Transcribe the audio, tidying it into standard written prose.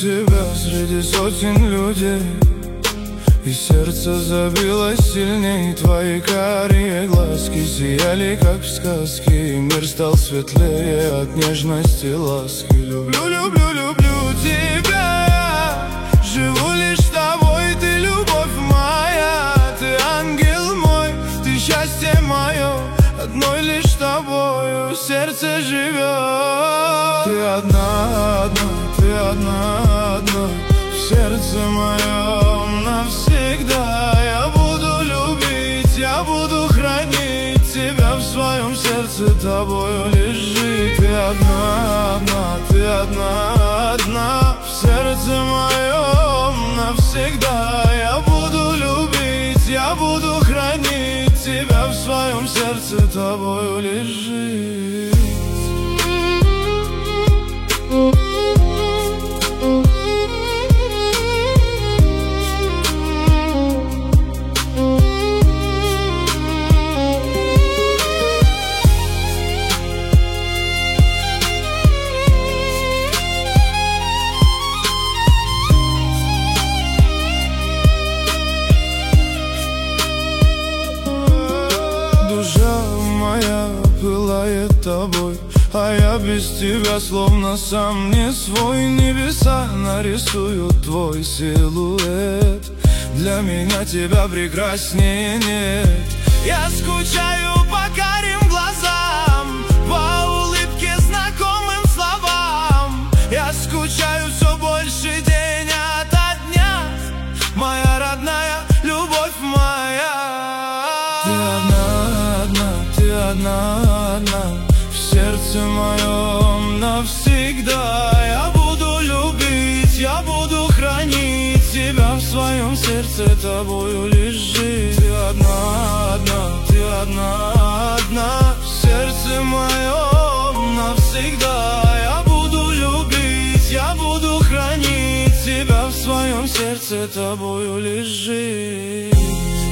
тебя среди сотен людей, и сердце забилось сильней. Твои карие глазки сияли, как в сказке, и мир стал светлее от нежности и ласки. Люблю, люблю, люблю тебя, живу лишь с тобой, ты любовь моя. Ты ангел мой, ты счастье мое, одной лишь с тобою сердце живет. Ты одна, одна, ты одна, одна в сердце моем навсегда. Я буду любить, я буду хранить тебя в своем сердце, тобою лишь жить. Ты одна, одна, ты одна, одна в сердце моем навсегда. Я буду любить, я буду хранить тебя в своем сердце, тобою лишь жить. Душа моя пылает тобой, а я без тебя словно сам не свой. Небеса нарисуют твой силуэт, для меня тебя прекраснее нет. Я скучаю по карим глазам, по улыбке, знакомым словам. Я скучаю все больше день ото дня, моя родная, любовь моя. Ты одна, одна, ты одна, одна в сердце моем навсегда. Я буду любить, я буду хранить тебя в своем сердце, тобою лишь жить. Ты одна, одна, ты одна, одна в сердце моем навсегда. Я буду любить, я буду хранить тебя в своем сердце, тобою лишь жить.